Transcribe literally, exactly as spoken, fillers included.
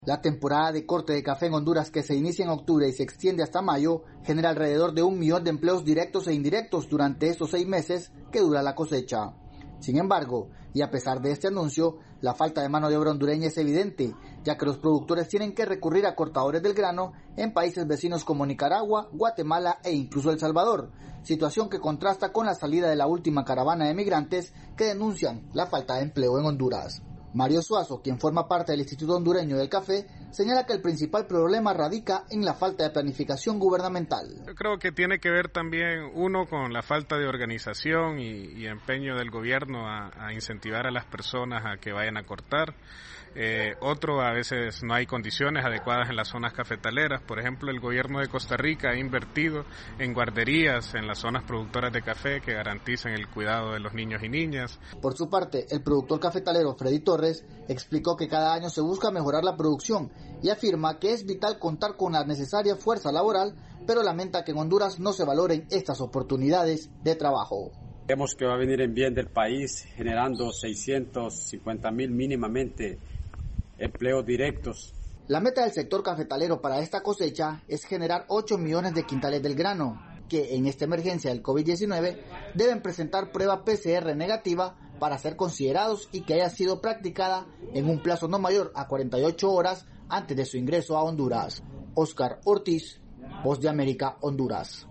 La temporada de corte de café en Honduras, que se inicia en octubre y se extiende hasta mayo, genera alrededor de un millón de empleos directos e indirectos durante estos seis meses que dura la cosecha. Sin embargo, y a pesar de este anuncio, la falta de mano de obra hondureña es evidente, ya que los productores tienen que recurrir a cortadores del grano en países vecinos como Nicaragua, Guatemala e incluso El Salvador, situación que contrasta con la salida de la última caravana de migrantes que denuncian la falta de empleo en Honduras. Mario Suazo, quien forma parte del Instituto Hondureño del Café, señala que el principal problema radica en la falta de planificación gubernamental. Yo creo que tiene que ver también, uno, con la falta de organización y, y empeño del gobierno a, a incentivar a las personas a que vayan a cortar. Eh, otro, a veces no hay condiciones adecuadas en las zonas cafetaleras. Por ejemplo, el gobierno de Costa Rica ha invertido en guarderías en las zonas productoras de café que garanticen el cuidado de los niños y niñas. Por su parte, el productor cafetalero Freddy Torres explicó que cada año se busca mejorar la producción y afirma que es vital contar con la necesaria fuerza laboral, pero lamenta que en Honduras no se valoren estas oportunidades de trabajo. Creemos que va a venir en bien del país, generando seiscientos cincuenta mil mínimamente empleos directos. La meta del sector cafetalero para esta cosecha es generar ocho millones de quintales del grano, que en esta emergencia del COVID diecinueve deben presentar prueba P C R negativa para ser considerados y que haya sido practicada en un plazo no mayor a cuarenta y ocho horas antes de su ingreso a Honduras. Oscar Ortiz, Voz de América, Honduras.